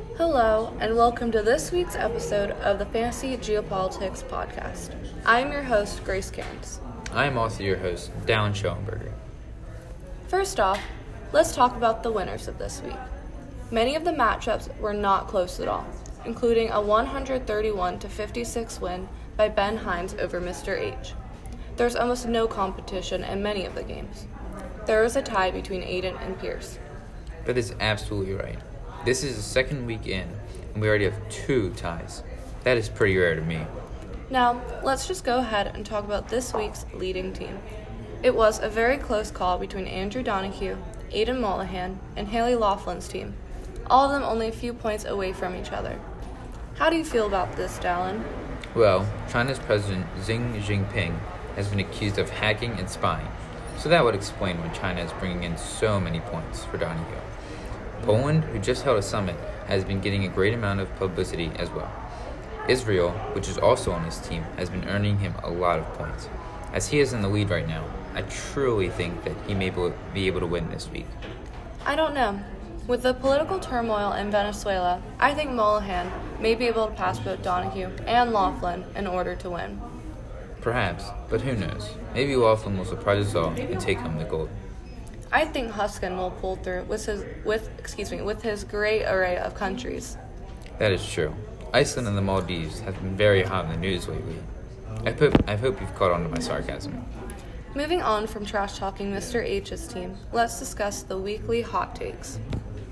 Hello, and welcome to this week's episode of the Fantasy Geopolitics Podcast. I am your host, Grace Cairns. I am also your host, Dallin Schoenberger. First off, let's talk about the winners of this week. Many of the matchups were not close at all, including a 131-56 win by Ben Hines over Mr. H. There's almost no competition in many of the games. There was a tie between Aiden and Pierce. That is absolutely right. This is the second week in, and we already have 2 ties. That is pretty rare to me. Now, let's just go ahead and talk about this week's leading team. It was a very close call between Andrew Donahue, Aiden Mollahan, and Haley Laughlin's team, all of them only a few points away from each other. How do you feel about this, Dallin? Well, China's President Xi Jinping has been accused of hacking and spying, so that would explain why China is bringing in so many points for Donahue. Poland, who just held a summit, has been getting a great amount of publicity as well. Israel, which is also on his team, has been earning him a lot of points. As he is in the lead right now, I truly think that he may be able to win this week. I don't know. With the political turmoil in Venezuela, I think Mollahan may be able to pass both Donahue and Laughlin in order to win. Perhaps, but who knows? Maybe Laughlin will surprise us all and take home the gold. I think Huskin will pull through with his great array of countries. That is true. Iceland and the Maldives have been very hot in the news lately. I hope you've caught on to my sarcasm. Moving on from trash-talking Mr. H's team, let's discuss the weekly hot takes.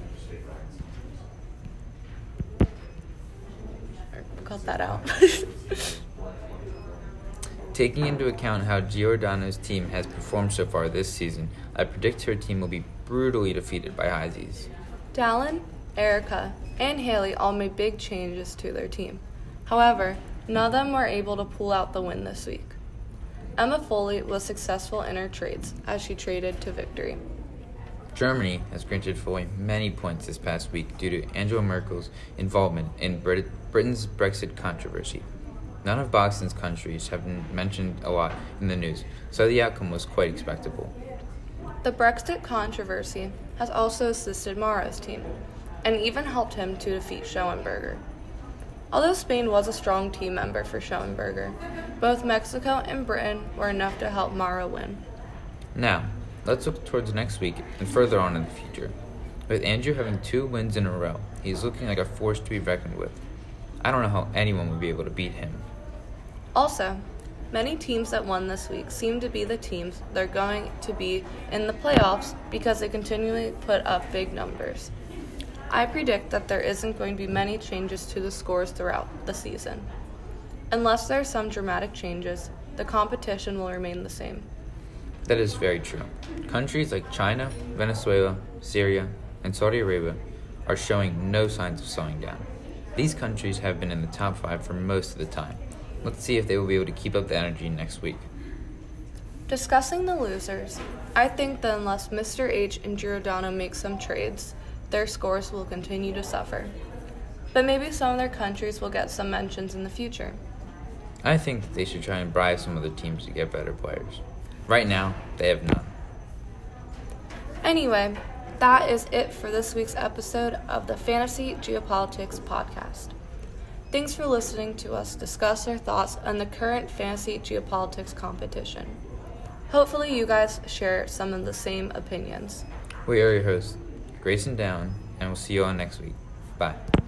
Cut that out. Taking into account how Giordano's team has performed so far this season, I predict her team will be brutally defeated by Heisey's. Dallin, Erica, and Haley all made big changes to their team. However, none of them were able to pull out the win this week. Emma Foley was successful in her trades as she traded to victory. Germany has granted Foley many points this past week due to Angela Merkel's involvement in Britain's Brexit controversy. None of Boxton's countries have been mentioned a lot in the news, so the outcome was quite expectable. The Brexit controversy has also assisted Mara's team, and even helped him to defeat Schoenberger. Although Spain was a strong team member for Schoenberger, both Mexico and Britain were enough to help Mara win. Now, let's look towards next week and further on in the future. With Andrew having 2 wins in a row, he's looking like a force to be reckoned with. I don't know how anyone would be able to beat him. Also, many teams that won this week seem to be the teams that are going to be in the playoffs because they continually put up big numbers. I predict that there isn't going to be many changes to the scores throughout the season. Unless there are some dramatic changes, the competition will remain the same. That is very true. Countries like China, Venezuela, Syria, and Saudi Arabia are showing no signs of slowing down. These countries have been in the top 5 for most of the time. Let's see if they will be able to keep up the energy next week. Discussing the losers, I think that unless Mr. H and Giordano make some trades, their scores will continue to suffer. But maybe some of their countries will get some mentions in the future. I think that they should try and bribe some other teams to get better players. Right now, they have none. Anyway, that is it for this week's episode of the Fantasy Geopolitics Podcast. Thanks for listening to us discuss our thoughts on the current fantasy geopolitics competition. Hopefully you guys share some of the same opinions. We are your hosts, Grace and Down, and we'll see you all next week. Bye.